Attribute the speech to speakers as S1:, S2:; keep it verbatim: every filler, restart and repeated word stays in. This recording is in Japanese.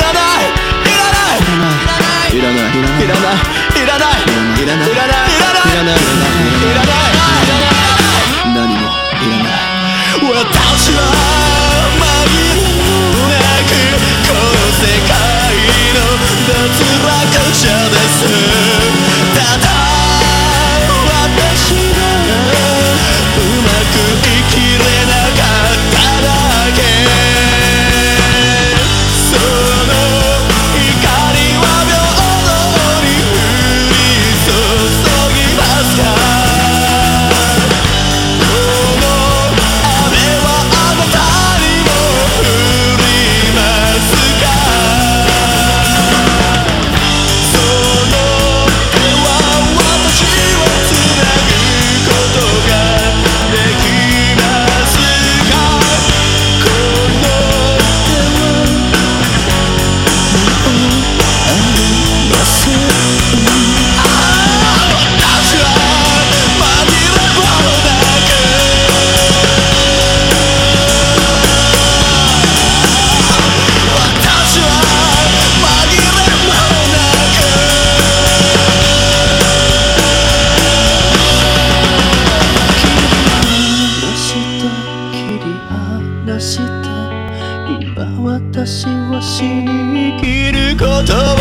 S1: らないいらないいらないいらないいらないいらないいらないいらないいらないいらないいらない何もいらない私は紛れなくこの世界の脱落者ですただ私がうまく生きれなかっただけその怒りは平等に降り注ぎますかこの雨はあなたにも降りますかその手は私をつなぐことができますかこの手はもうありませんああ私は紛れもなく私は紛れもなく切り離して今私は死に生きることを